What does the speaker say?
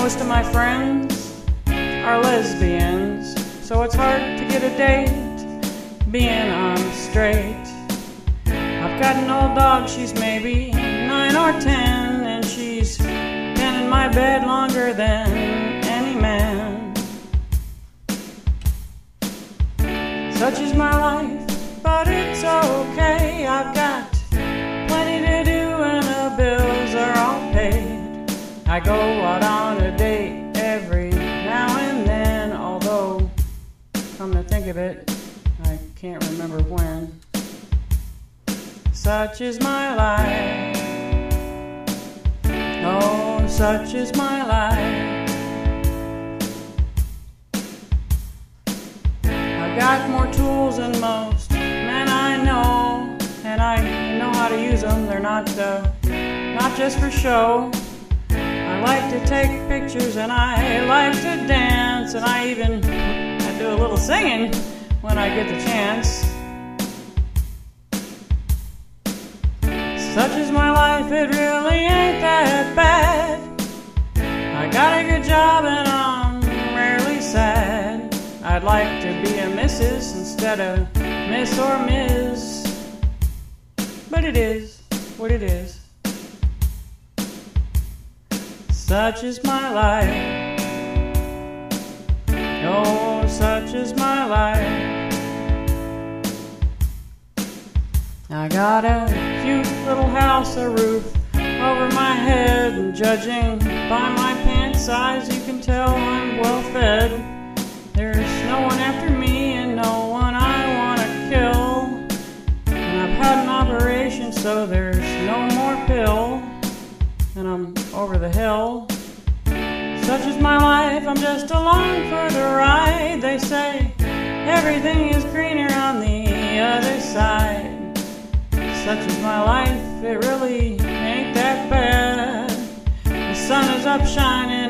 Most of my friends are lesbians, so it's hard to get a date being on straight. I've got an old dog, she's maybe 9 or 10, and she's been in my bed longer than any man. Such is my life, but it's okay. I've got plenty to do and the bills are all paid. I go out on a date every now and then, although, come to think of it, I can't remember when. Such is my life. Oh, such is my life. I've got more tools than most men I know, and I know how to use them. They're not just for show. I like to take pictures and I like to dance, and I do a little singing when I get the chance. Such is my life, it really ain't that bad. I got a good job and I'm rarely sad. I'd like to be a Mrs. instead of Miss or Ms. But it is what it is. Such is my life. Oh, such is my life. I got a cute little house, a roof over my head, and judging by my pant size, you can tell I'm well fed. There's no one after me and no one I want to kill. And I've had an operation, so there's no more pill. And I'm over the hill. Such is my life, I'm just along for the ride. They say everything is greener on the other side. Such is my life, it really ain't that bad. The sun is up shining